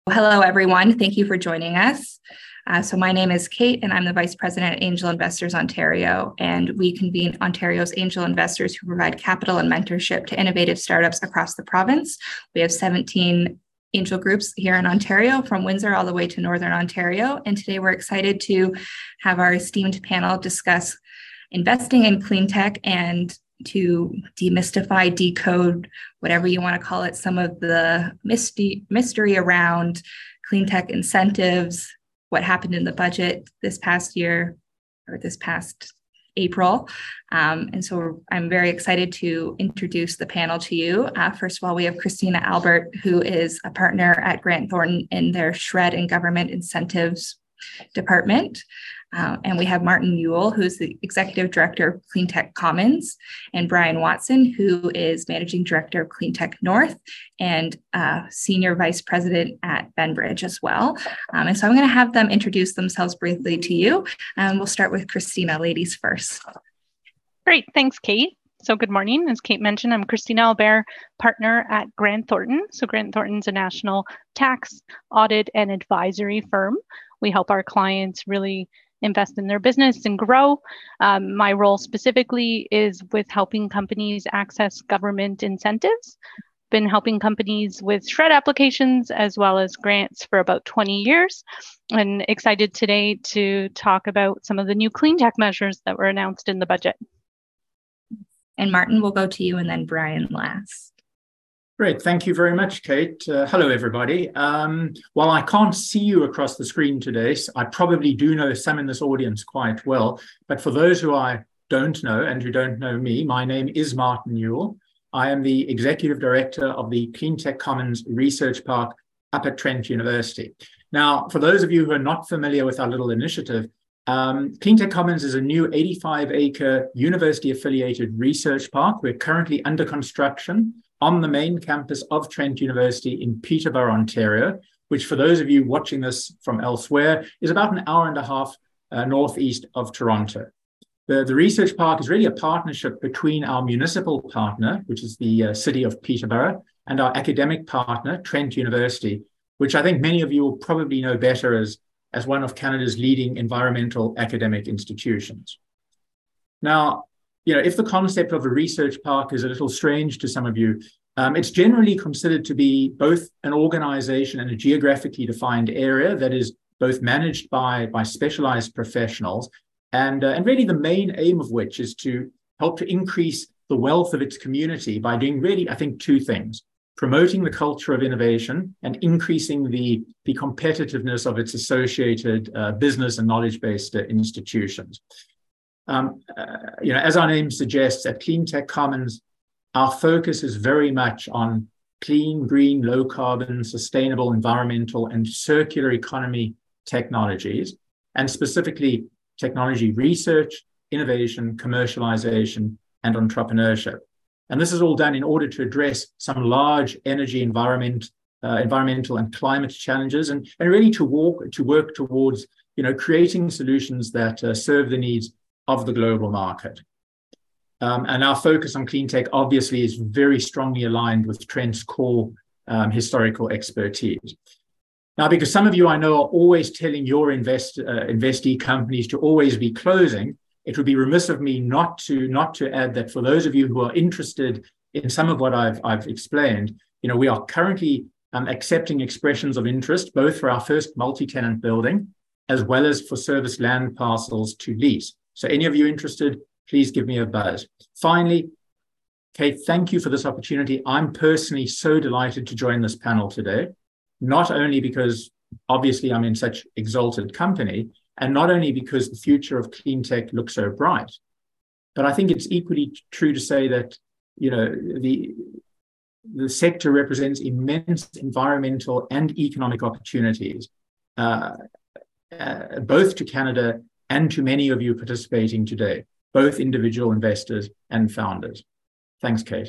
Hello, everyone. Thank you for joining us. So my name is Kate, and I'm the Vice President at Angel Investors Ontario, and we convene Ontario's angel investors who provide capital and mentorship to innovative startups across the province. We have 17 angel groups here in Ontario, from Windsor all the way to Northern Ontario, and today we're excited to have our esteemed panel discuss investing in clean tech and to demystify, decode, whatever you want to call it, some of the mystery around clean tech incentives, what happened in the budget this past year or this past April. And so I'm very excited to introduce the panel to you. First of all, we have Christina Albert, who is a partner at Grant Thornton in their SR&ED and Government Incentives Department. And we have Martin Ewell, who's the Executive Director of Clean Tech Commons, and Brian Watson, who is Managing Director of Clean Tech North and Senior Vice President at Benbridge as well. And so I'm going to have them introduce themselves briefly to you. We'll start with Christina, ladies first. Great, thanks, Kate. So good morning. As Kate mentioned, I'm Christina Albert, partner at Grant Thornton. So Grant Thornton's a national tax, audit, and advisory firm. We help our clients really invest in their business and grow. My role specifically is with helping companies access government incentives. Been helping companies with SR&ED applications as well as grants for about 20 years. And excited today to talk about some of the new clean tech measures that were announced in the budget. And Martin, we'll go to you and then Brian last. Great. Thank you very much, Kate. Hello, everybody. While I can't see you across the screen today, I probably do know some in this audience quite well. But for those who I don't know and who don't know me, my name is Martin Ewell. I am the Executive Director of the Clean Tech Commons Research Park up at Trent University. Now, for those of you who are not familiar with our little initiative, Clean Tech Commons is a new 85-acre university-affiliated research park. We're currently under construction on the main campus of Trent University in Peterborough, Ontario, which for those of you watching this from elsewhere is about an hour and a half northeast of Toronto. The research park is really a partnership between our municipal partner, which is the city of Peterborough, and our academic partner, Trent University, which I think many of you will probably know better as one of Canada's leading environmental academic institutions. Now, if the concept of a research park is a little strange to some of you, it's generally considered to be both an organization and a geographically defined area that is both managed by specialized professionals, and really the main aim of which is to help to increase the wealth of its community by doing really, I think, two things: promoting the culture of innovation and increasing the competitiveness of its associated business and knowledge-based institutions. As our name suggests, at Clean Tech Commons, our focus is very much on clean, green, low carbon, sustainable, environmental, and circular economy technologies, and specifically technology research, innovation, commercialization, and entrepreneurship. And this is all done in order to address some large energy, environmental and climate challenges, and really to work towards creating solutions that serve the needs of the global market. And our focus on clean tech obviously is very strongly aligned with Trent's core historical expertise. Now, because some of you I know are always telling your investee companies to always be closing, it would be remiss of me not to add that for those of you who are interested in some of what I've explained, we are currently accepting expressions of interest both for our first multi-tenant building as well as for service land parcels to lease. So any of you interested, please give me a buzz. Finally, Kate, thank you for this opportunity. I'm personally so delighted to join this panel today, not only because obviously I'm in such exalted company, and not only because the future of clean tech looks so bright, but I think it's equally true to say that, the sector represents immense environmental and economic opportunities, both to Canada and to many of you participating today, both individual investors and founders. Thanks, Kate.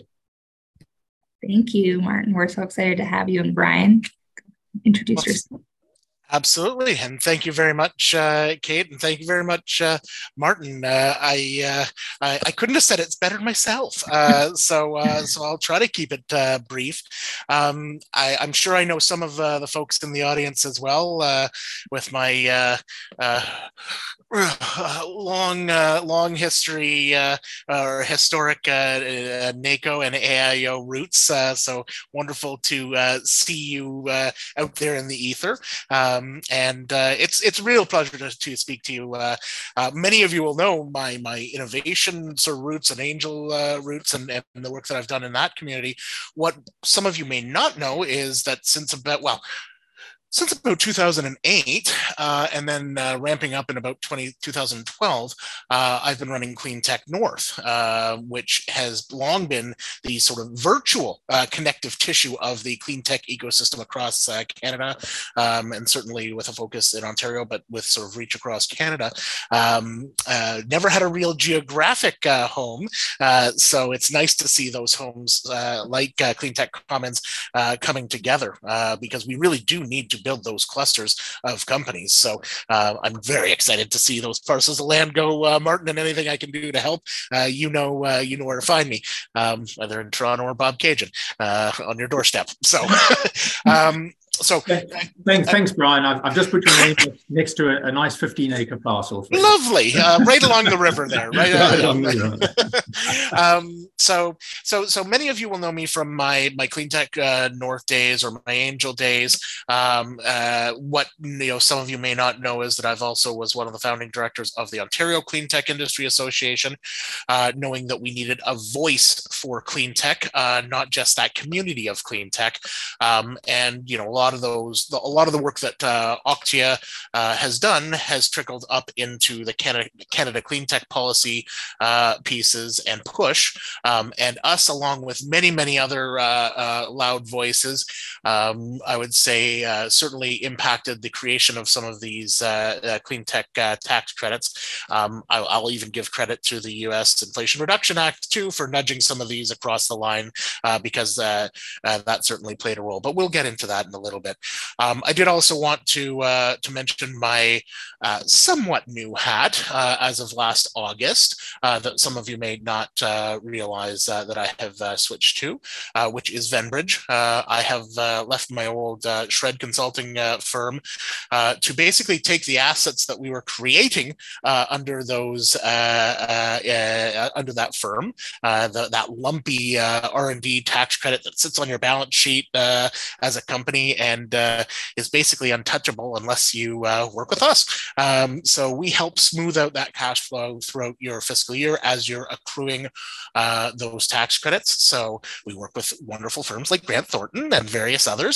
Thank you, Martin. We're so excited to have you. And Brian, introduce yourself. Absolutely, and thank you very much, Kate, and thank you very much, Martin. I couldn't have said it's better myself, so I'll try to keep it brief. I'm sure I know some of the folks in the audience as well, with my long history or historic NACO and AIO roots. So wonderful to see you out there in the ether. It's a real pleasure to speak to you. Many of you will know my innovation sort of roots and angel roots and the work that I've done in that community. What some of you may not know is that since about 2008, and then ramping up in about 2012, I've been running Cleantech North, which has long been the sort of virtual connective tissue of the cleantech ecosystem across Canada, and certainly with a focus in Ontario, but with sort of reach across Canada. Never had a real geographic home, so it's nice to see those homes like Cleantech Commons coming together, because we really do need to build those clusters of companies. So I'm very excited to see those parcels of land go, Martin, and anything I can do to help. You know where to find me, whether in Toronto or Bob Cajun on your doorstep. So. Thanks, Brian. I've just put your name next to a nice 15-acre parcel. Lovely, right along the river there, right? So many of you will know me from my Cleantech North days or my Angel days. What some of you may not know is that I've also was one of the founding directors of the Ontario Cleantech Industry Association, knowing that we needed a voice for cleantech, not just that community of cleantech, and a lot of the work that Octia has done has trickled up into the Canada Cleantech policy pieces and push, and us, along with many other loud voices, I would say certainly impacted the creation of some of these cleantech tax credits. I'll even give credit to the U.S. Inflation Reduction Act too for nudging some of these across the line, because that certainly played a role. But we'll get into that in a little bit. I did also want to mention my somewhat new hat as of last August, that some of you may not realize that I have switched to, which is Venbridge. I have left my old Shred Consulting firm to basically take the assets that we were creating under those under that firm, that lumpy R&D tax credit that sits on your balance sheet as a company and is basically untouchable unless you work with us. So we help smooth out that cash flow throughout your fiscal year as you're accruing those tax credits. So we work with wonderful firms like Grant Thornton and various others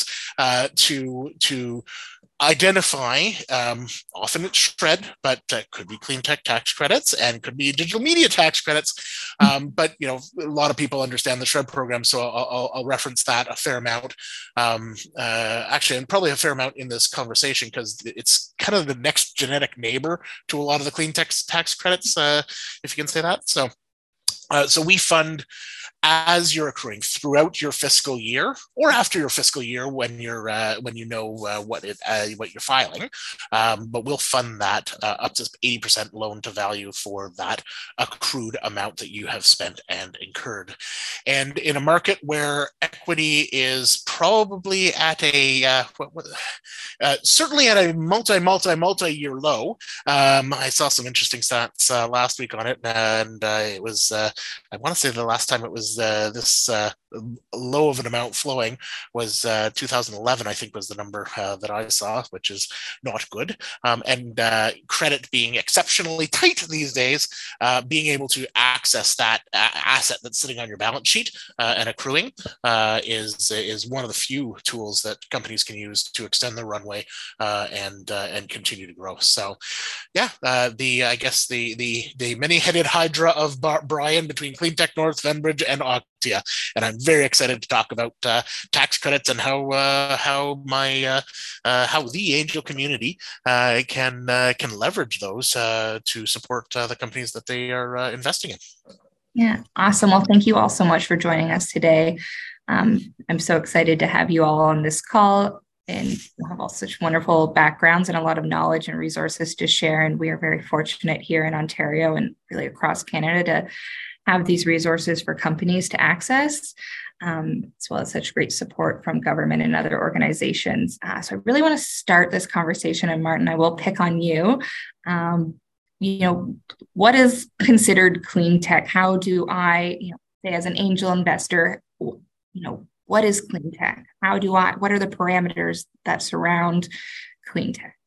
to identify, often it's Shred, but could be Cleantech tax credits and could be digital media tax credits. But a lot of people understand the Shred program, so I'll reference that a fair amount. Actually, and probably a fair amount in this conversation, because it's kind of the next genetic neighbor to a lot of the Cleantech tax credits, if you can say that. So we fund as you're accruing throughout your fiscal year or after your fiscal year when you're what you're filing, but we'll fund that up to 80% loan to value for that accrued amount that you have spent and incurred. And in a market where equity is probably at a certainly at a multi-year low, I saw some interesting stats last week on it, and it was I want to say the last time it was this low of an amount flowing was 2011, I think was the number that I saw, which is not good. And credit being exceptionally tight these days, being able to access that asset that's sitting on your balance sheet and accruing is one of the few tools that companies can use to extend their runway and continue to grow. So, yeah, I guess the many-headed hydra of Brian between Cleantech North, Venbridge, and Octia, and I'm very excited to talk about tax credits and how the angel community can leverage those to support the companies that they are investing in. Yeah, awesome. Well, thank you all so much for joining us today. I'm so excited to have you all on this call. and you have all such wonderful backgrounds and a lot of knowledge and resources to share. And we are very fortunate here in Ontario and really across Canada to have these resources for companies to access, as well as such great support from government and other organizations. So I really want to start this conversation, and Martin, I will pick on you. What is considered clean tech? How do I, say as an angel investor, what is clean tech? What are the parameters that surround clean tech?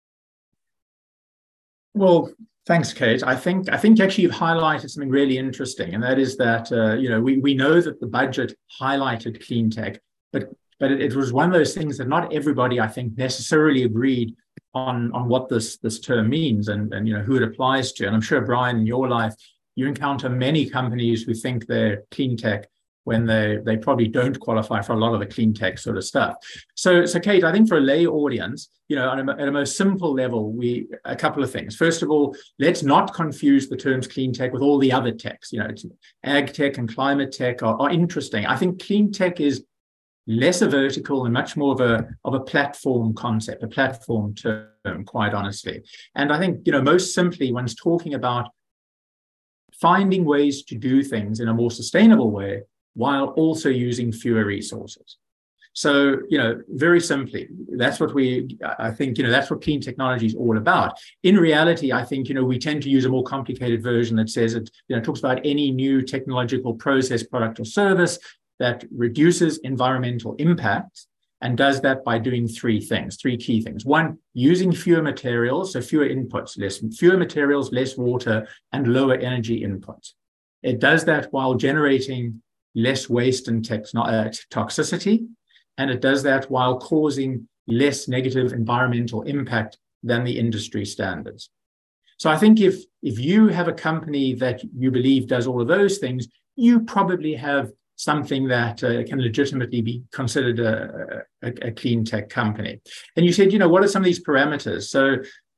Well, thanks, Kate. I think actually you've highlighted something really interesting, and that is that we know that the budget highlighted clean tech, but it was one of those things that not everybody, I think, necessarily agreed on what this term means and who it applies to. And I'm sure, Brian, in your life, you encounter many companies who think they're clean tech when they probably don't qualify for a lot of the clean tech sort of stuff. So Kate, I think for a lay audience, at a most simple level, a couple of things. First of all, let's not confuse the terms clean tech with all the other techs. Ag tech and climate tech are interesting. I think clean tech is less a vertical and much more of a platform concept, a platform term, quite honestly. And I think, most simply, one's talking about finding ways to do things in a more sustainable way while also using fewer resources. So, very simply, that's what that's what clean technology is all about. In reality, I think, we tend to use a more complicated version that says it talks about any new technological process, product, or service that reduces environmental impact and does that by doing three key things. One, using fewer materials, so fewer inputs, fewer materials, less water, and lower energy inputs. It does that while generating less waste and toxicity, and it does that while causing less negative environmental impact than the industry standards. So I think if you have a company that you believe does all of those things, you probably have something that can legitimately be considered a clean tech company. And you said, what are some of these parameters? So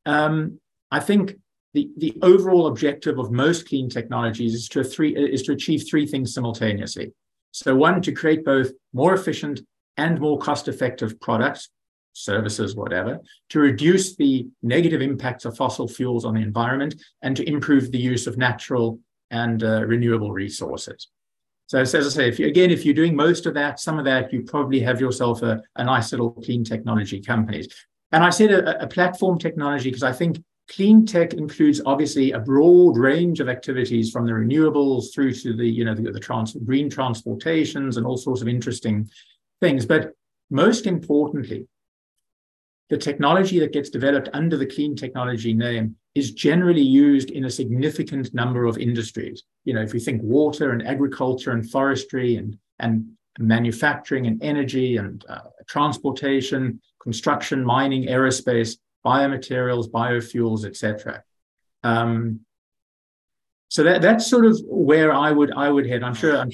I think the overall objective of most clean technologies is to achieve three things simultaneously. So one, to create both more efficient and more cost-effective products, services, whatever, to reduce the negative impacts of fossil fuels on the environment, and to improve the use of natural and renewable resources. So as I say, if you're doing most of that, some of that, you probably have yourself a nice little clean technology companies. And I said a platform technology because I think clean tech includes obviously a broad range of activities from the renewables through to the green transportations and all sorts of interesting things. But most importantly, the technology that gets developed under the clean technology name is generally used in a significant number of industries. If you think water and agriculture and forestry and manufacturing and energy and transportation, construction, mining, aerospace, biomaterials, biofuels, etc. So that's sort of where I would head. I'm sure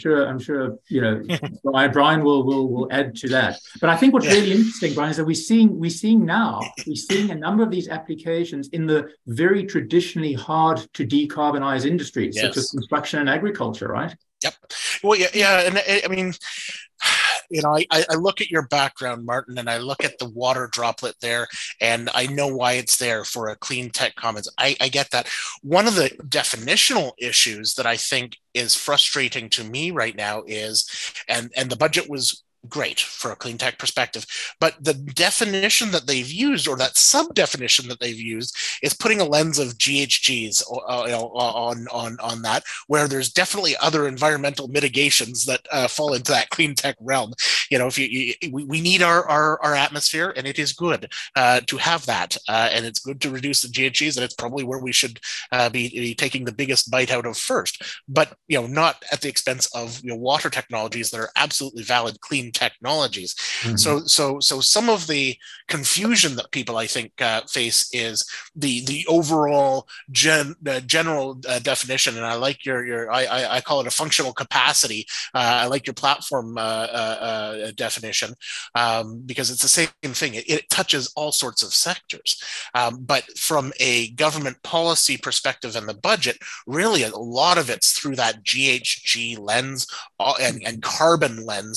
Brian will add to that. But I think what's really interesting, Brian, is that we're seeing a number of these applications in the very traditionally hard to decarbonize industries, such as construction and agriculture, right? Yep. Well, yeah, and I mean, I look at your background, Martin, and I look at the water droplet there, and I know why it's there for a clean tech commons. I get that. One of the definitional issues that I think is frustrating to me right now is, and the budget was great for a clean tech perspective, but the definition that they've used, or that sub-definition that they've used, is putting a lens of GHGs on that, where there's definitely other environmental mitigations that fall into that clean tech realm. We need our atmosphere, and it is good to have that, and it's good to reduce the GHGs, and it's probably where we should be taking the biggest bite out of first, but not at the expense of water technologies that are absolutely valid clean technologies. Mm-hmm. So some of the confusion that people, I think, face is the overall general definition, and I like your I call it a functional capacity. I like your platform definition because it's the same thing. It touches all sorts of sectors, but from a government policy perspective and the budget, really a lot of it's through that GHG lens and carbon lens.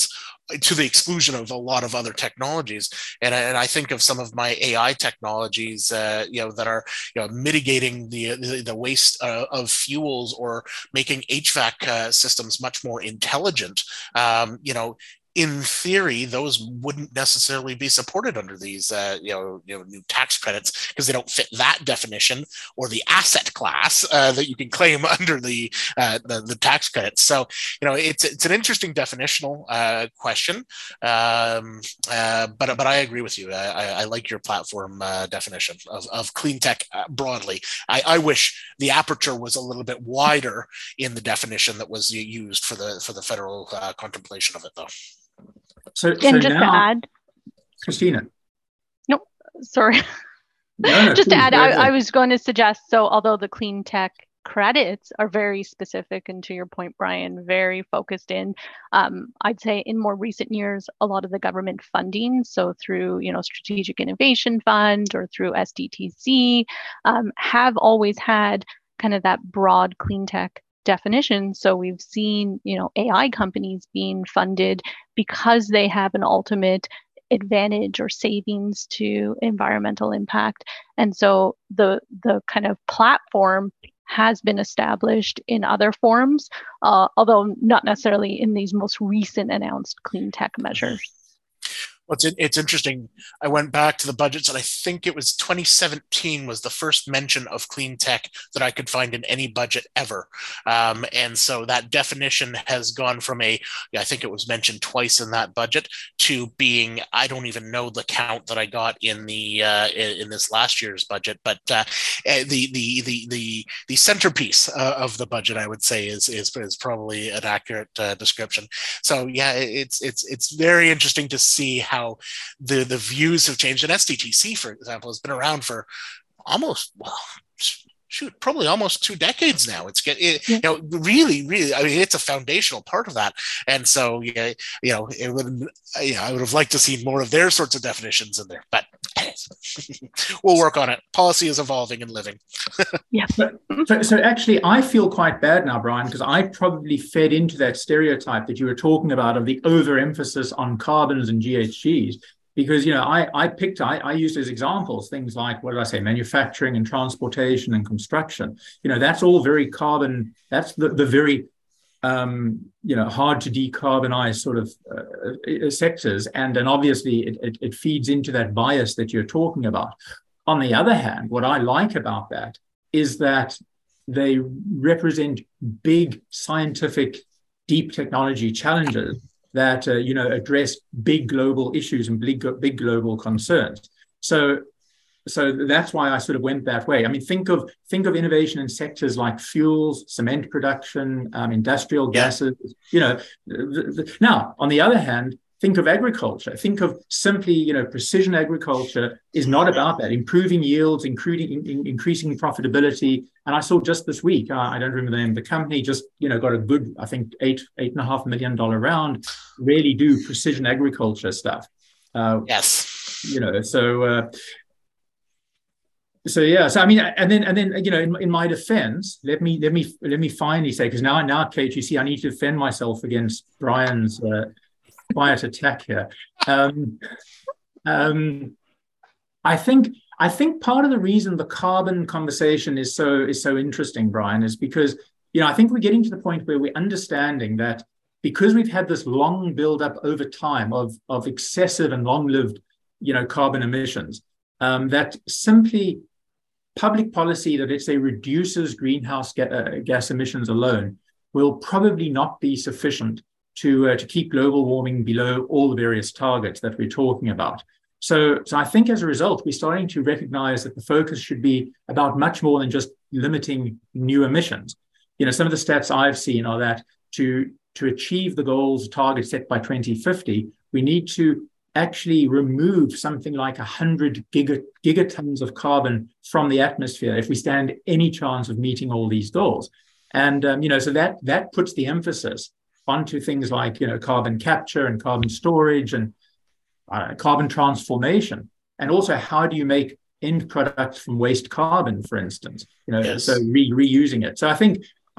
to the exclusion of a lot of other technologies. And I think of some of my AI technologies, that are, mitigating the waste of fuels or making HVAC systems much more intelligent. In theory, those wouldn't necessarily be supported under these, new tax credits, because they don't fit that definition or the asset class that you can claim under the tax credits. So, it's an interesting definitional question, but I agree with you. I like your platform definition of clean tech broadly. I wish the aperture was a little bit wider in the definition that was used for the federal contemplation of it, though. So just now, to add, Christina. No, sorry. No, just to add, I was going to suggest, so although the clean tech credits are very specific, and to your point, Brian, very focused in, I'd say in more recent years, a lot of the government funding, so through, Strategic Innovation Fund or through SDTC, have always had kind of that broad clean tech definition. So we've seen, AI companies being funded because they have an ultimate advantage or savings to environmental impact. And so the kind of platform has been established in other forms, although not necessarily in these most recent announced clean tech measures. Well, it's interesting. I went back to the budgets, and I think it was 2017 was the first mention of clean tech that I could find in any budget ever. And so that definition has gone from I think it was mentioned twice in that budget, to being, I don't even know the count that I got in the in this last year's budget, but the centerpiece of the budget, I would say, is probably an accurate description. So yeah, it's very interesting to see how the views have changed. And SDTC, for example, has been around for probably almost 2 decades now. Really, I mean, it's a foundational part of that. And so, I would have liked to see more of their sorts of definitions in there, but we'll work on it. Policy is evolving and living. Yeah. So actually, I feel quite bad now, Brian, because I probably fed into that stereotype that you were talking about of the overemphasis on carbons and GHGs. Because, I used as examples things like, what did I say, manufacturing and transportation and construction. That's all very carbon. That's the very, hard to decarbonize sort of sectors. And then obviously it feeds into that bias that you're talking about. On the other hand, what I like about that is that they represent big scientific, deep technology challenges that address big global issues and big global concerns. So that's why I sort of went that way. I mean, think of innovation in sectors like fuels, cement production, industrial gases. Now, on the other hand, think of agriculture. Think of simply, precision agriculture is not about that. Improving yields, increasing profitability. And I saw just this week, I don't remember the name of the company, just, got a good, I think, $8.5 million round, really do precision agriculture stuff. Yes. So yeah. So I mean, and then in my defense, let me finally say, because now, Kate, you see, I need to defend myself against Brian's quiet attack here. I think part of the reason the carbon conversation is so interesting, Brian, is because I think we're getting to the point where we're understanding that because we've had this long build-up over time of excessive and long-lived carbon emissions, that simply public policy that, let's say, reduces greenhouse gas emissions alone will probably not be sufficient to keep global warming below all the various targets that we're talking about. So I think as a result, we're starting to recognize that the focus should be about much more than just limiting new emissions. Some of the stats I've seen are that to achieve the goals, targets set by 2050, we need to actually remove something like 100 gigatons of carbon from the atmosphere if we stand any chance of meeting all these goals. And, so that puts the emphasis onto things like, carbon capture and carbon storage and carbon transformation. And also, how do you make end products from waste carbon, for instance, Yes. So reusing it. So I think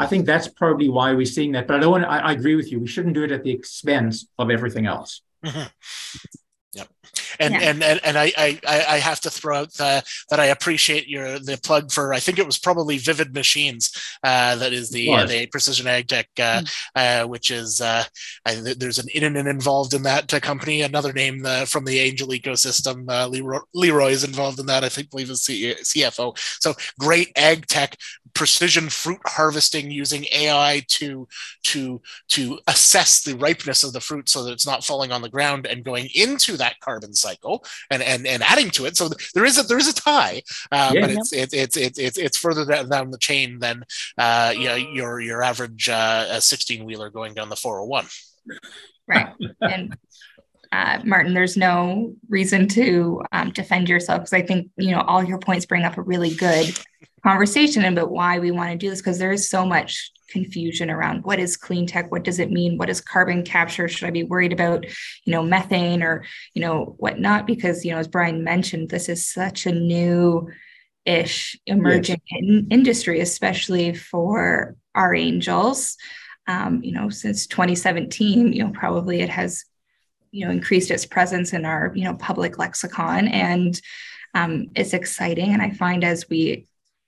I think that's probably why we're seeing that. But I don't want. I agree with you. We shouldn't do it at the expense of everything else. Mm-hmm. Yep. And I have to throw out that I appreciate the plug for, I think it was probably Vivid Machines, that is the Precision Ag Tech, which is there's an internet involved in that company. Another name from the Angel ecosystem, Leroy is involved in that. I believe is CFO. So great ag tech, precision fruit harvesting using AI to assess the ripeness of the fruit so that it's not falling on the ground and going into that carbon cycle and adding to it. So there is a tie, but it's further down the chain than your average 16-wheeler going down the 401. Right. And Martin, there's no reason to defend yourself, because I think all your points bring up a really good conversation about why we want to do this, because there is so much confusion around what is clean tech, what does it mean, what is carbon capture, should I be worried about methane or whatnot, because as Brian mentioned, this is such a new-ish emerging industry, especially for our angels. Since 2017 probably it has increased its presence in our public lexicon, and it's exciting. And I find as we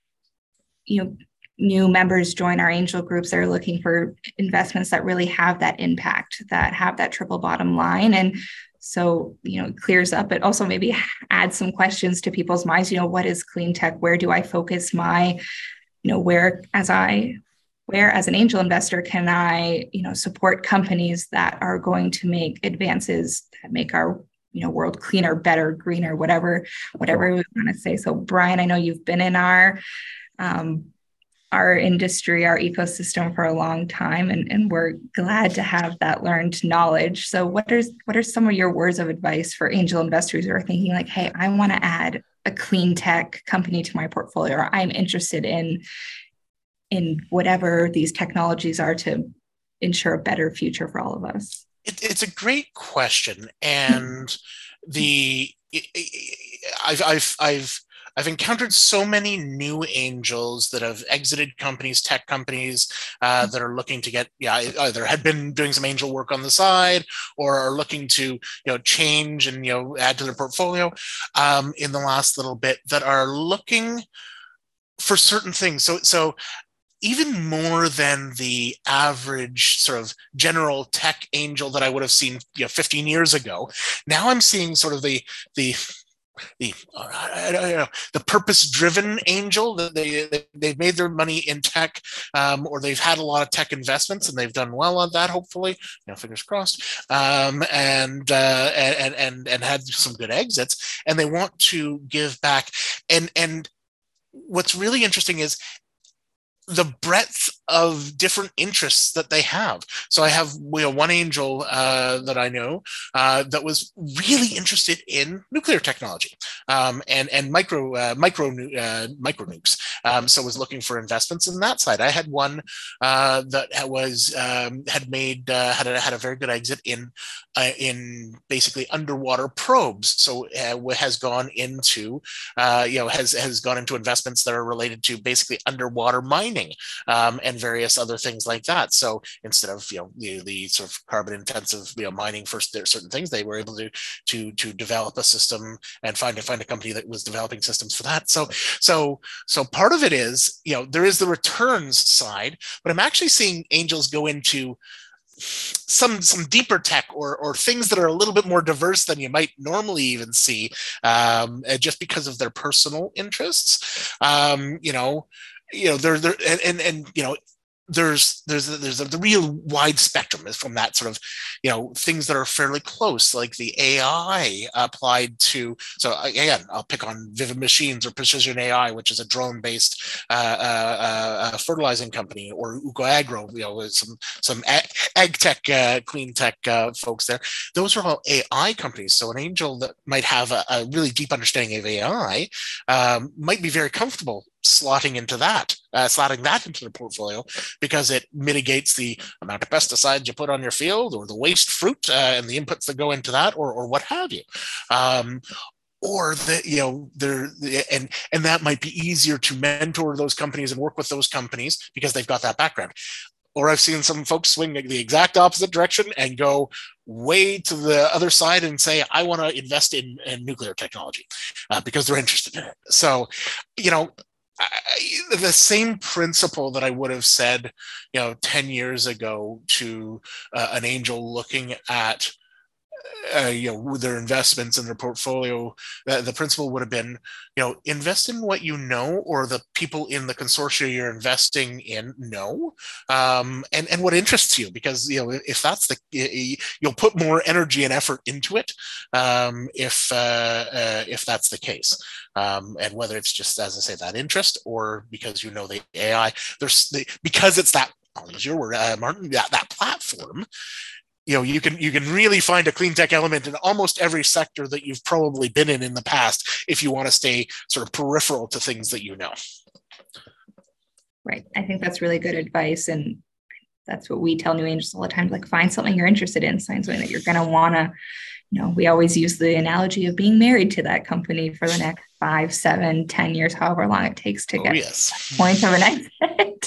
new members join our angel groups, they're looking for investments that really have that impact, that have that triple bottom line. And so, it clears up, but also maybe adds some questions to people's minds. What is clean tech? Where do I focus my, where as an angel investor can I, support companies that are going to make advances that make our world cleaner, better, greener, whatever we want to say. So Brian, I know you've been in our industry, our ecosystem for a long time, and we're glad to have that learned knowledge. So what are some of your words of advice for angel investors who are thinking like, hey, I want to add a clean tech company to my portfolio, or I'm interested in whatever these technologies are to ensure a better future for all of us? It's a great question, and I've encountered so many new angels that have exited companies, tech companies, that are looking to get, either had been doing some angel work on the side or are looking to, change and, add to their portfolio in the last little bit, that are looking for certain things. So even more than the average sort of general tech angel that I would have seen 15 years ago, now I'm seeing sort of the purpose-driven angel, that they've made their money in tech, or they've had a lot of tech investments and they've done well on that, hopefully, fingers crossed, and had some good exits, and they want to give back. And what's really interesting is the breadth of different interests that they have. So I have one angel that I know that was really interested in nuclear technology and micro nukes. So was looking for investments in that side. I had one that was had a very good exit in basically underwater probes. So has gone into has gone into investments that are related to basically underwater mining and various other things like that. So instead of the sort of carbon intensive mining for certain things, they were able to develop a system and find a company that was developing systems for that. So part of it is there is the returns side, but I'm actually seeing angels go into some deeper tech or things that are a little bit more diverse than you might normally even see, just because of their personal interests. There's the real wide spectrum is from that sort of things that are fairly close, like the AI applied to. So again, I'll pick on Vivid Machines or Precision AI, which is a drone-based fertilizing company, or UcoAgro, with some ag tech, clean tech folks there. Those are all AI companies. So an angel that might have a really deep understanding of AI might be very comfortable slotting that into the portfolio, because it mitigates the amount of pesticides you put on your field, or the waste fruit and the inputs that go into that, or what have you. or that, you know, and that might be easier to mentor those companies and work with those companies because they've got that background. Or I've seen some folks swing the exact opposite direction and go way to the other side and say, I want to invest in nuclear technology because they're interested in it. So, you know, the same principle that I would have said, you know, 10 years ago to an angel looking at you know, their investments in their portfolio, the principle would have been, you know, invest in what you know, or the people in the consortia you're investing in know, and what interests you, because, you know, if that's you'll put more energy and effort into it, if that's the case, and whether it's just, as I say, that interest, or because you know the AI, because it's that, I'll use your word, Martin, that platform. You know, you can really find a clean tech element in almost every sector that you've probably been in the past, if you want to stay sort of peripheral to things that you know. Right. I think that's really good advice. And that's what we tell new angels all the time, like, find something you're interested in, find something that you're going to want to, you know, we always use the analogy of being married to that company for the next 5, 7, 10 years, however long it takes to get point of an exit.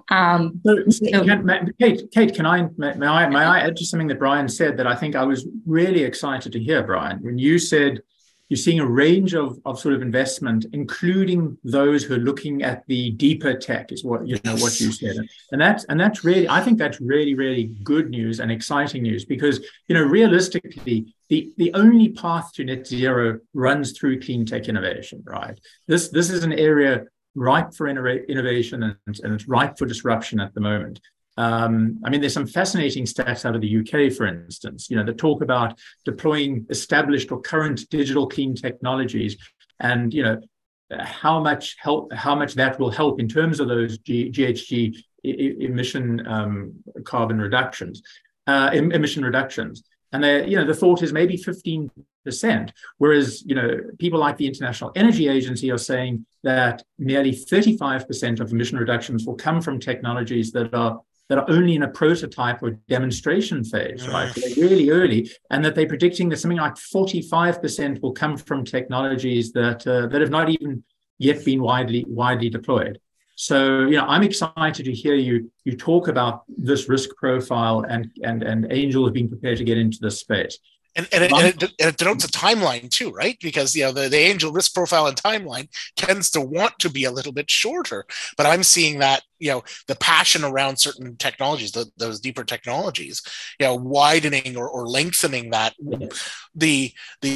Kate, may I add to something that Brian said that I think I was really excited to hear, Brian, when you said you're seeing a range of sort of investment, including those who are looking at the deeper tech, is what you said, and that's really, I think that's really, really good news and exciting news, because, you know, realistically, the only path to net zero runs through clean tech innovation, right? This is an area ripe for innovation, and it's ripe for disruption at the moment. I mean, there's some fascinating stats out of the UK, for instance, you know, that talk about deploying established or current digital clean technologies, and, you know, how much that will help in terms of those GHG emission carbon reductions, emission reductions. And the thought is maybe 15%, whereas, you know, people like the International Energy Agency are saying that nearly 35% of emission reductions will come from technologies that are only in a prototype or demonstration phase, right? So they're really early, and that they're predicting that something like 45% will come from technologies that have not even yet been widely deployed. So, you know, I'm excited to hear you talk about this risk profile, and Angel has been prepared to get into this space. And it denotes a timeline too, right? Because, you know, the angel risk profile and timeline tends to want to be a little bit shorter. But I'm seeing that, you know, the passion around certain technologies, those deeper technologies, you know, widening or lengthening that, the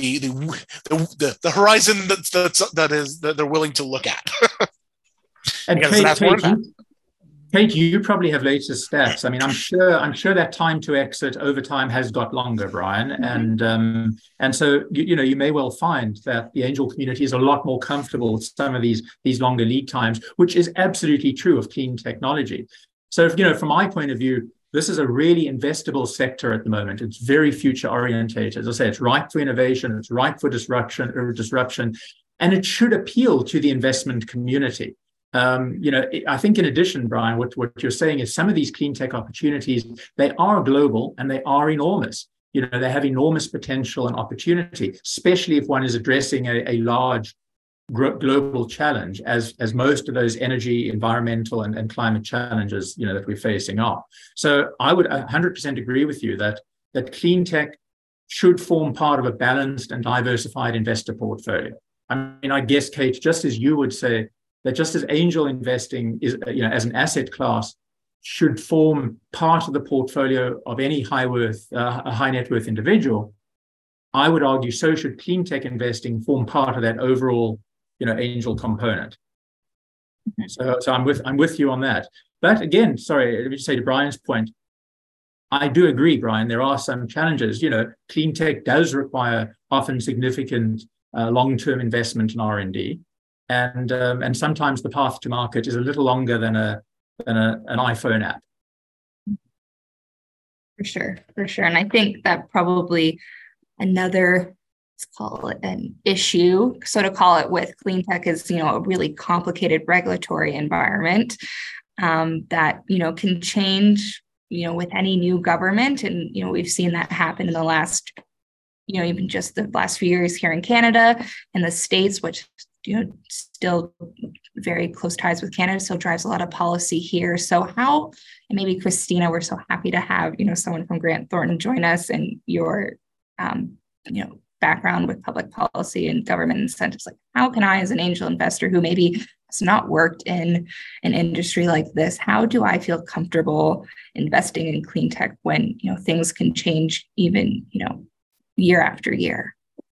horizon that they're willing to look at. And Kate, you probably have latest stats. I mean, I'm sure that time to exit over time has got longer, Brian, and so you may well find that the angel community is a lot more comfortable with some of these longer lead times, which is absolutely true of clean technology. So, you know, from my point of view, this is a really investable sector at the moment. It's very future orientated. As I say, it's ripe for innovation, it's ripe for disruption, and it should appeal to the investment community. You know, I think in addition, Brian, what you're saying is some of these clean tech opportunities, they are global and they are enormous. You know, they have enormous potential and opportunity, especially if one is addressing a large global challenge, as most of those energy, environmental, and climate challenges, you know, that we're facing are. So I would 100% agree with you that clean tech should form part of a balanced and diversified investor portfolio. I mean, I guess, Kate, just as you would say, that just as angel investing is, you know, as an asset class, should form part of the portfolio of any high net worth individual, I would argue so should clean tech investing form part of that overall, you know, angel component. So I'm with you on that. But again, sorry, let me just say to Brian's point, I do agree, Brian, there are some challenges. You know, clean tech does require often significant long-term investment in R&D. And sometimes the path to market is a little longer than an iPhone app. For sure. And I think that probably another, let's call it an issue, so to call it, with clean tech is, you know, a really complicated regulatory environment that, you know, can change, you know, with any new government. And, you know, we've seen that happen in the last even just the last few years here in Canada and the States, which, still very close ties with Canada, so drives a lot of policy here. So how, and maybe Christina, we're so happy to have, someone from Grant Thornton join us, and your, background with public policy and government incentives. Like, how can I, as an angel investor who maybe has not worked in an industry like this, how do I feel comfortable investing in clean tech when, things can change even, year after year?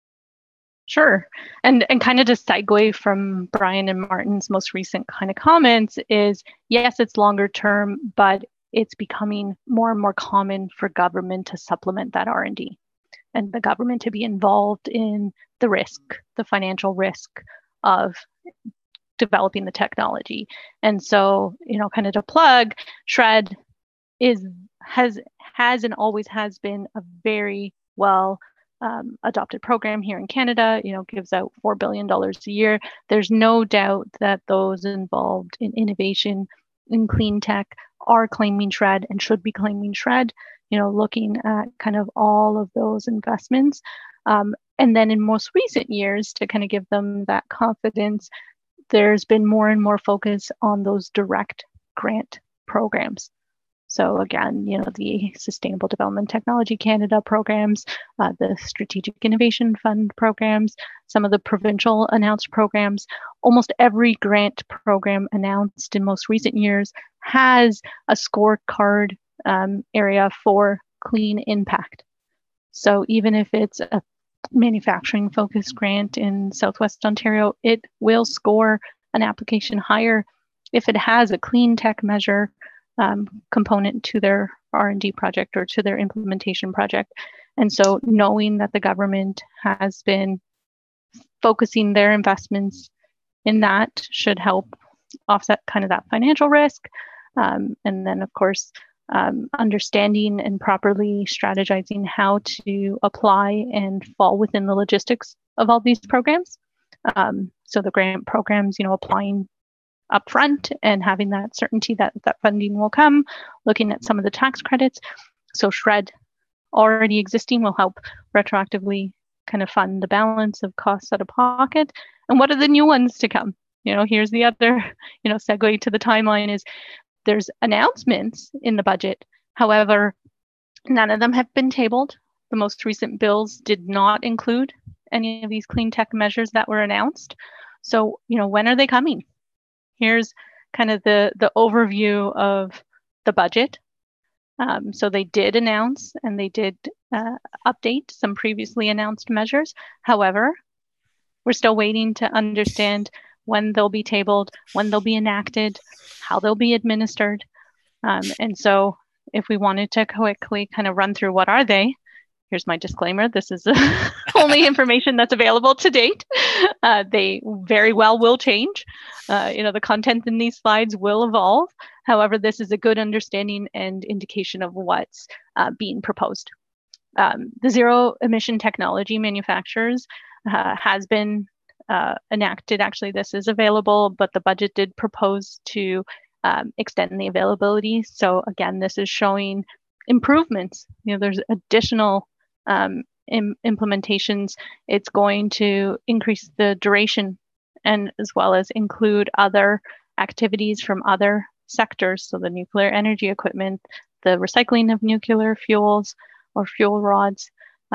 Sure. And kind of to segue from Brian and Martin's most recent kind of comments is, yes, it's longer term, but it's becoming more and more common for government to supplement that R&D. And the government to be involved in the risk, the financial risk of developing the technology. And so, kind of to plug, SR&ED has and always has been a very well adopted program here in Canada, gives out $4 billion a year. There's no doubt that those involved in innovation in clean tech are claiming SR&ED and should be claiming SR&ED, looking at kind of all of those investments. And then in most recent years, to kind of give them that confidence, there's been more and more focus on those direct grant programs. So again, the Sustainable Development Technology Canada programs, the Strategic Innovation Fund programs, some of the provincial announced programs, almost every grant program announced in most recent years has a scorecard area for clean impact. So even if it's a manufacturing focused grant in Southwest Ontario, it will score an application higher if it has a clean tech measure component to their R&D project or to their implementation project. And so knowing that the government has been focusing their investments in that should help offset kind of that financial risk. And then of course, understanding and properly strategizing how to apply and fall within the logistics of all these programs. So the grant programs, applying upfront and having that certainty that that funding will come, looking at some of the tax credits. So SR&ED already existing will help retroactively kind of fund the balance of costs out of pocket. And what are the new ones to come? Here's the other, segue to the timeline is there's announcements in the budget. However, none of them have been tabled. The most recent bills did not include any of these clean tech measures that were announced. So, when are they coming? Here's kind of the overview of the budget. So they did announce and they did update some previously announced measures. However, we're still waiting to understand when they'll be tabled, when they'll be enacted, how they'll be administered. And so if we wanted to quickly kind of run through what are they, here's my disclaimer. This is the only information that's available to date. They very well will change. The content in these slides will evolve. However, this is a good understanding and indication of what's being proposed. The zero emission technology manufacturers has been enacted. Actually, this is available, but the budget did propose to extend the availability. So again, this is showing improvements. There's additional implementations. It's going to increase the duration and as well as include other activities from other sectors. So the nuclear energy equipment, the recycling of nuclear fuels or fuel rods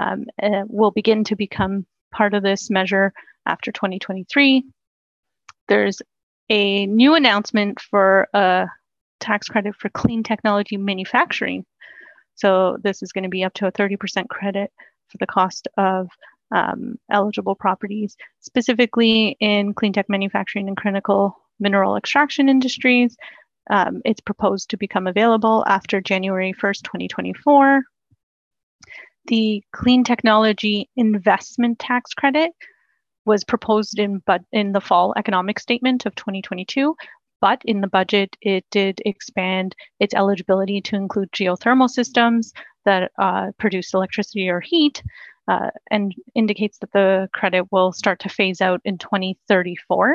will begin to become part of this measure after 2023. There's a new announcement for a tax credit for clean technology manufacturing. So this is going to be up to a 30% credit for the cost of eligible properties, specifically in clean tech manufacturing and critical mineral extraction industries. It's proposed to become available after January 1st, 2024. The clean technology investment tax credit was proposed in the fall economic statement of 2022. But in the budget, it did expand its eligibility to include geothermal systems that produce electricity or heat, and indicates that the credit will start to phase out in 2034.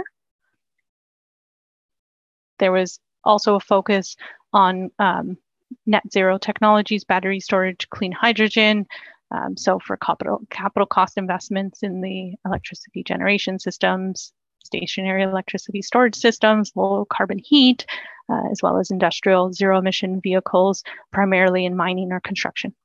There was also a focus on net zero technologies, battery storage, clean hydrogen, So for capital cost investments in the electricity generation systems, stationary electricity storage systems, low carbon heat, as well as industrial zero emission vehicles, primarily in mining or construction.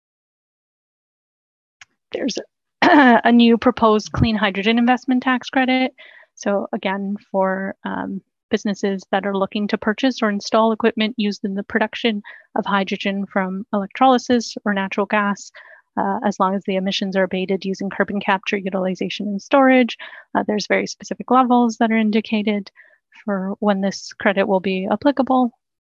There's a new proposed clean hydrogen investment tax credit. So again, for businesses that are looking to purchase or install equipment used in the production of hydrogen from electrolysis or natural gas, as long as the emissions are abated using carbon capture, utilization, and storage. There's very specific levels that are indicated for when this credit will be applicable.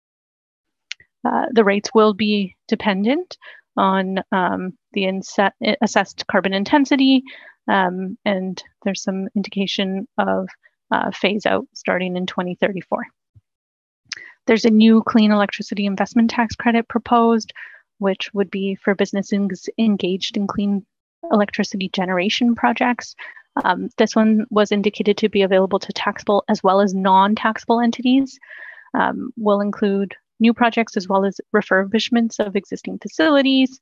The rates will be dependent on the assessed carbon intensity, and there's some indication of phase out starting in 2034. There's a new clean electricity investment tax credit proposed, which would be for businesses engaged in clean electricity generation projects. This one was indicated to be available to taxable as well as non-taxable entities. Will include new projects as well as refurbishments of existing facilities.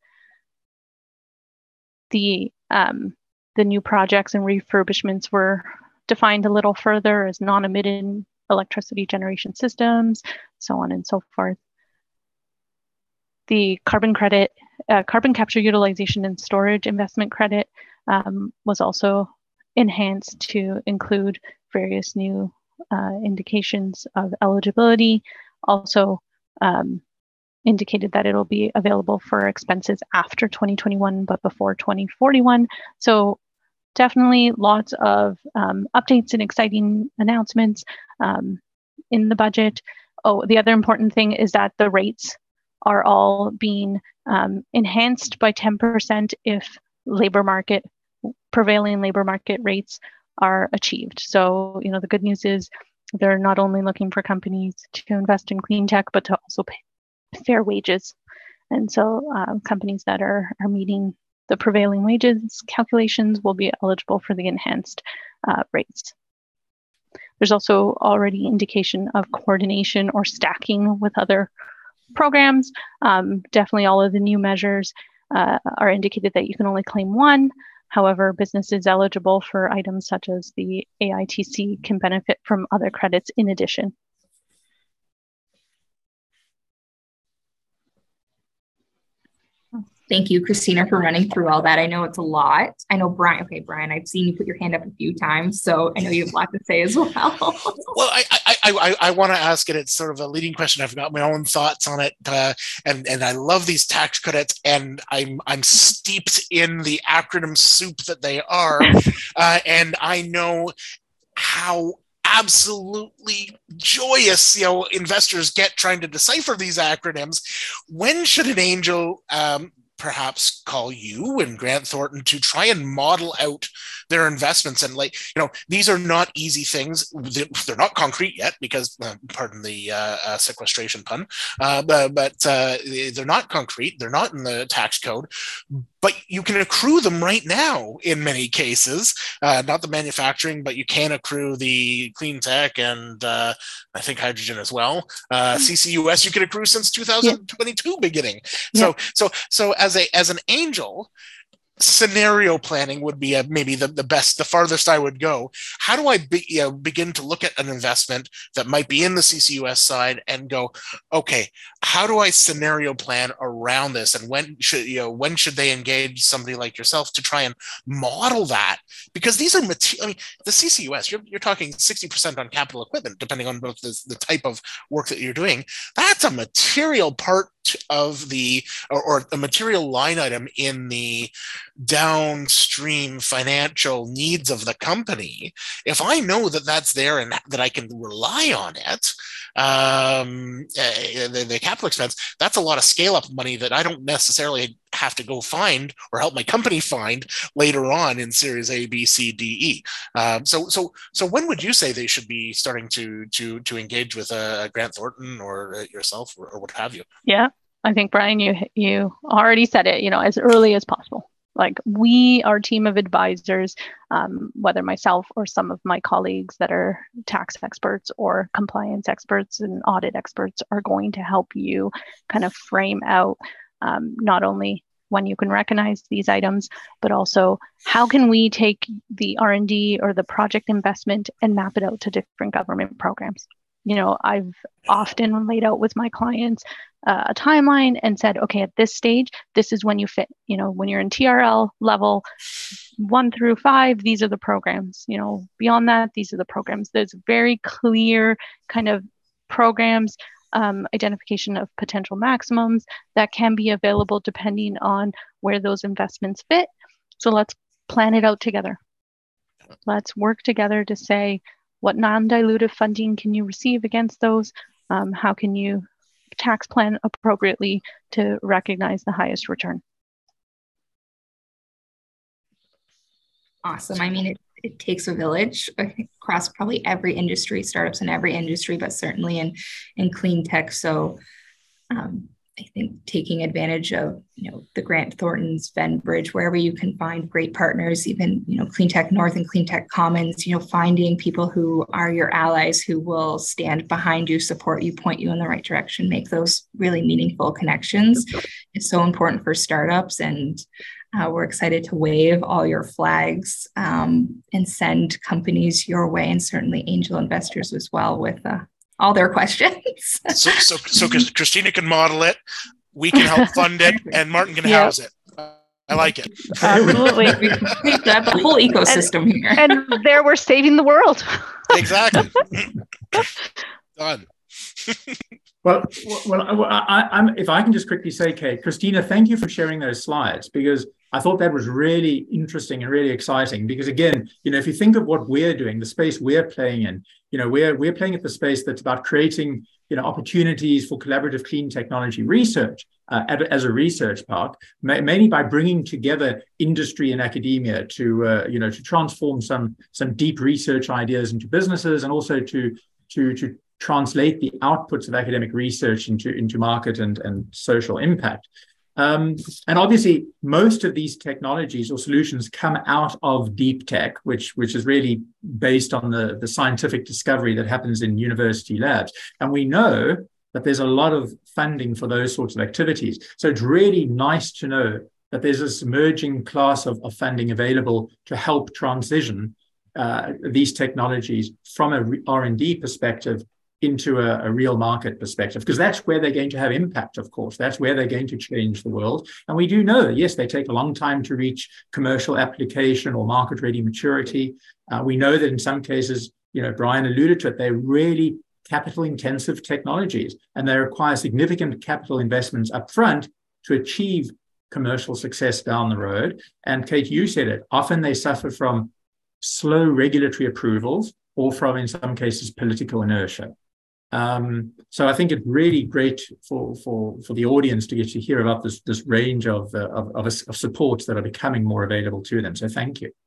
The new projects and refurbishments were defined a little further as non-emitting electricity generation systems, so on and so forth. The carbon credit, carbon capture utilization and storage investment credit was also enhanced to include various new indications of eligibility. Also indicated that it'll be available for expenses after 2021, but before 2041. So definitely lots of updates and exciting announcements in the budget. Oh, the other important thing is that the rates are all being enhanced by 10% if prevailing labor market rates are achieved. So, the good news is they're not only looking for companies to invest in clean tech, but to also pay fair wages. And so companies that are meeting the prevailing wages calculations will be eligible for the enhanced rates. There's also already indication of coordination or stacking with other programs. Definitely all of the new measures are indicated that you can only claim one. However, businesses eligible for items such as the AITC can benefit from other credits in addition. Thank you, Christina, for running through all that. I know it's a lot. I know, Brian. Okay, Brian, I've seen you put your hand up a few times, so I know you have a lot to say as well. Well, I want to ask it. It's sort of a leading question. I've got my own thoughts on it, and I love these tax credits, and I'm steeped in the acronym soup that they are, and I know how absolutely joyous investors get trying to decipher these acronyms. When should an angel perhaps call you and Grant Thornton to try and model out their investments? And these are not easy things. They're not concrete yet because, pardon the sequestration pun, but they're not concrete. They're not in the tax code, but you can accrue them right now in many cases, not the manufacturing, but you can accrue the clean tech and I think hydrogen as well. CCUS you can accrue since 2022 beginning. So as an angel, scenario planning would be maybe the farthest I would go. How do I begin to look at an investment that might be in the CCUS side and go, okay, how do I scenario plan around this? And when should they engage somebody like yourself to try and model that? Because these are the CCUS, you're talking 60% on capital equipment, depending on both the type of work that you're doing. That's a material part of or a material line item in the downstream financial needs of the company. If I know that that's there and that I can rely on it, the capital expense, that's a lot of scale up money that I don't necessarily have to go find or help my company find later on in series A, B, C, D, E. So when would you say they should be starting to engage with Grant Thornton or yourself or what have you? Yeah, I think, Brian, you already said it, as early as possible. Like our team of advisors, whether myself or some of my colleagues that are tax experts or compliance experts and audit experts are going to help you kind of frame out not only when you can recognize these items, but also how can we take the R&D or the project investment and map it out to different government programs? I've often laid out with my clients a timeline and said, okay, at this stage, this is when you fit. When you're in TRL level 1 through 5, these are the programs. Beyond that, these are the programs. There's very clear kind of programs, identification of potential maximums that can be available depending on where those investments fit. So let's plan it out together. Let's work together to say, what non-dilutive funding can you receive against those? How can you tax plan appropriately to recognize the highest return? Awesome. I mean, it takes a village across probably every industry, startups in every industry, but certainly in clean tech. So I think taking advantage of, the Grant Thornton's, Venbridge, wherever you can find great partners, even, Clean Tech North and Clean Tech Commons, finding people who are your allies, who will stand behind you, support you, point you in the right direction, make those really meaningful connections. It's so important for startups, and we're excited to wave all your flags and send companies your way, and certainly angel investors as well, with all their questions. So Christina can model it, we can help fund it, and Martin can house it. I like it. Absolutely. We have the whole ecosystem here. And there we're saving the world. Exactly. Done. Well, if I can just quickly say, Kate, Christina, thank you for sharing those slides, because I thought that was really interesting and really exciting. Because again, if you think of what we're doing, the space we're playing in, we're playing at the space that's about creating, opportunities for collaborative clean technology research as a research park, mainly by bringing together industry and academia to transform some deep research ideas into businesses, and also to translate the outputs of academic research into market and social impact. And obviously, most of these technologies or solutions come out of deep tech, which is really based on the scientific discovery that happens in university labs. And we know that there's a lot of funding for those sorts of activities. So it's really nice to know that there's this emerging class of funding available to help transition these technologies from a R&D perspective into a real market perspective, because that's where they're going to have impact, of course. That's where they're going to change the world. And we do know, yes, they take a long time to reach commercial application or market-ready maturity. We know that in some cases, Brian alluded to it, they're really capital-intensive technologies, and they require significant capital investments up front to achieve commercial success down the road. And Kate, you said it, often they suffer from slow regulatory approvals or from, in some cases, political inertia. So I think it's really great for the audience to get to hear about this range of supports that are becoming more available to them. So thank you.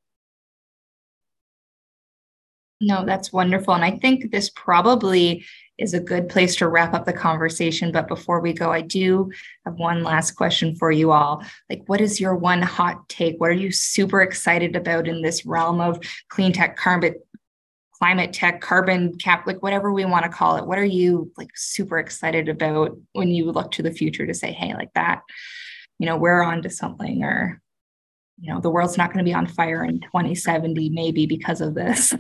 No, that's wonderful. And I think this probably is a good place to wrap up the conversation. But before we go, I do have one last question for you all. Like, what is your one hot take? What are you super excited about in this realm of clean tech, climate tech, carbon cap, like whatever we want to call it? What are you like super excited about when you look to the future to say, hey, like that, we're on to something, or, the world's not going to be on fire in 2070, maybe because of this?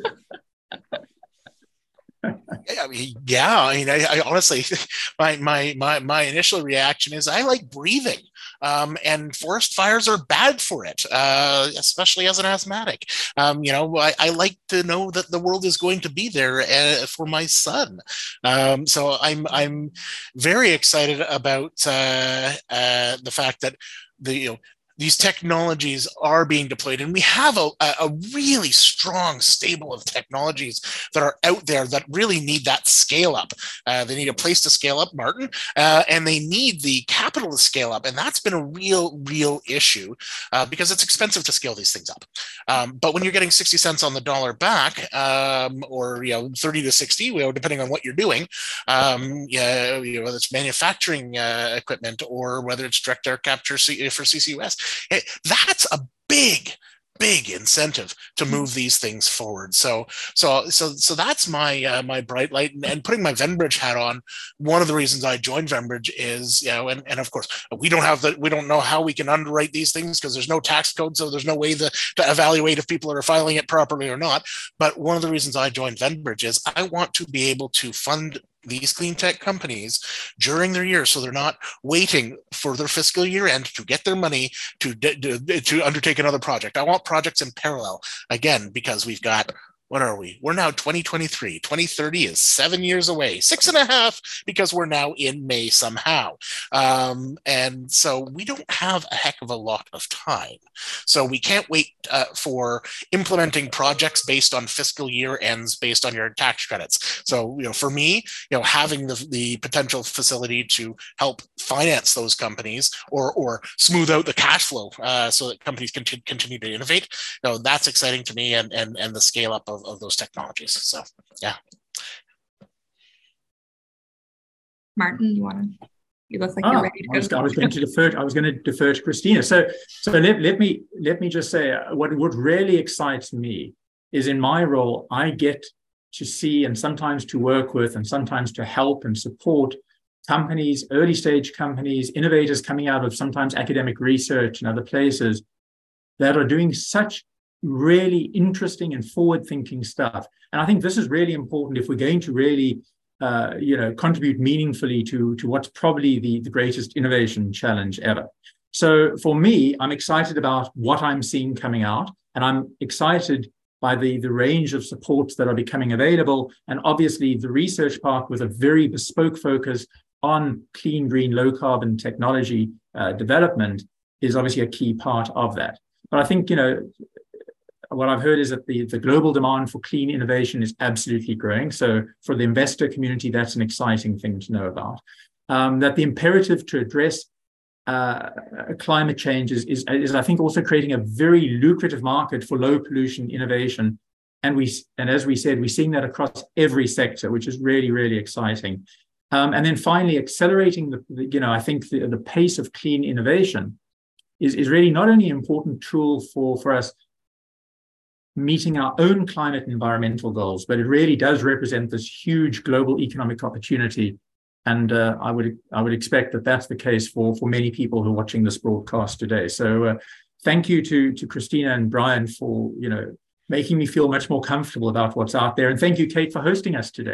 I honestly, my initial reaction is I like breathing, and forest fires are bad for it, especially as an asthmatic. I like to know that the world is going to be there for my son. So I'm very excited about the fact that these technologies are being deployed, and we have a really strong stable of technologies that are out there that really need that scale up. They need a place to scale up, Martin, and they need the capital to scale up. And that's been a real issue because it's expensive to scale these things up. But when you're getting 60 cents on the dollar back, or 30 to 60, depending on what you're doing, whether it's manufacturing equipment or whether it's direct air capture for CCUS, that's a big big incentive to move these things forward. So that's my my bright light, and putting my Venbridge hat on. One of the reasons I joined Venbridge is, and of course we don't know how we can underwrite these things because there's no tax code, so there's no way to evaluate if people are filing it properly or not. But one of the reasons I joined Venbridge is I want to be able to fund these clean tech companies during their year, so they're not waiting for their fiscal year end to get their money to undertake another project. I want projects in parallel, again, because we've got, what are we? We're now 2023. 2030 is 7 years away, 6.5, because we're now in May somehow. And so we don't have a heck of a lot of time. So we can't wait for implementing projects based on fiscal year ends based on your tax credits. So, for me, having the potential facility to help finance those companies or smooth out the cash flow so that companies can continue to innovate, that's exciting to me, and the scale up of those technologies. So, yeah. Martin, you look like you're ready to go. I was going to defer to Christina. So let me just say, what really excites me is, in my role, I get to see and sometimes to work with and sometimes to help and support companies, early stage companies, innovators coming out of sometimes academic research and other places that are doing such really interesting and forward-thinking stuff. And I think this is really important if we're going to really, contribute meaningfully to what's probably the greatest innovation challenge ever. So for me, I'm excited about what I'm seeing coming out, and I'm excited by the range of supports that are becoming available. And obviously the research park with a very bespoke focus on clean, green, low carbon technology development is obviously a key part of that. But I think, what I've heard is that the global demand for clean innovation is absolutely growing. So for the investor community, that's an exciting thing to know about. That the imperative to address climate change is, I think, also creating a very lucrative market for low pollution innovation. And as we said, we're seeing that across every sector, which is really, really exciting. And then finally, accelerating I think the pace of clean innovation is really not only an important tool for us meeting our own climate and environmental goals, but it really does represent this huge global economic opportunity. And I would expect that that's the case for many people who are watching this broadcast today. So thank you to Christina and Brian for making me feel much more comfortable about what's out there. And thank you, Kate, for hosting us today.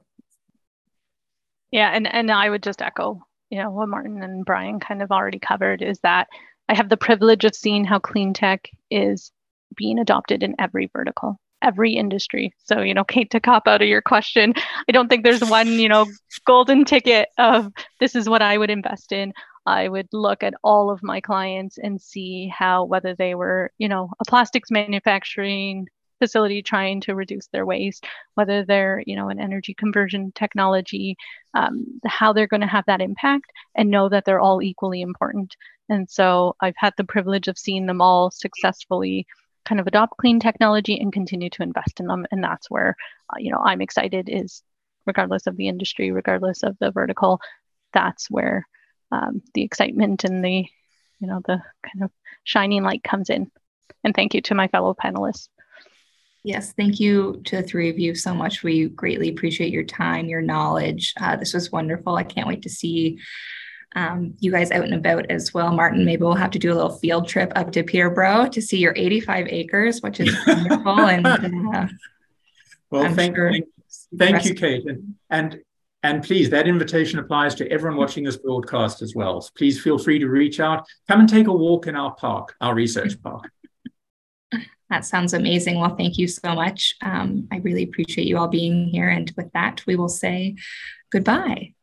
Yeah, and I would just echo, what Martin and Brian kind of already covered, is that I have the privilege of seeing how clean tech is being adopted in every vertical, every industry. So, Kate, to cop out of your question, I don't think there's one, golden ticket of this is what I would invest in. I would look at all of my clients and see how, whether they were, a plastics manufacturing facility trying to reduce their waste, whether they're, an energy conversion technology, how they're going to have that impact, and know that they're all equally important. And so I've had the privilege of seeing them all successfully kind of adopt clean technology and continue to invest in them. And that's where, I'm excited, is regardless of the industry, regardless of the vertical, that's where the excitement and the kind of shining light comes in. And thank you to my fellow panelists. Yes, thank you to the three of you so much. We greatly appreciate your time, your knowledge. This was wonderful. I can't wait to see you guys out and about as well. Martin, maybe we'll have to do a little field trip up to Peterborough to see your 85 acres, which is wonderful. And well, thank you, Kate. And please, that invitation applies to everyone watching this broadcast as well. So please feel free to reach out. Come and take a walk in our park, our research park. That sounds amazing. Well, thank you so much. I really appreciate you all being here. And with that, we will say goodbye.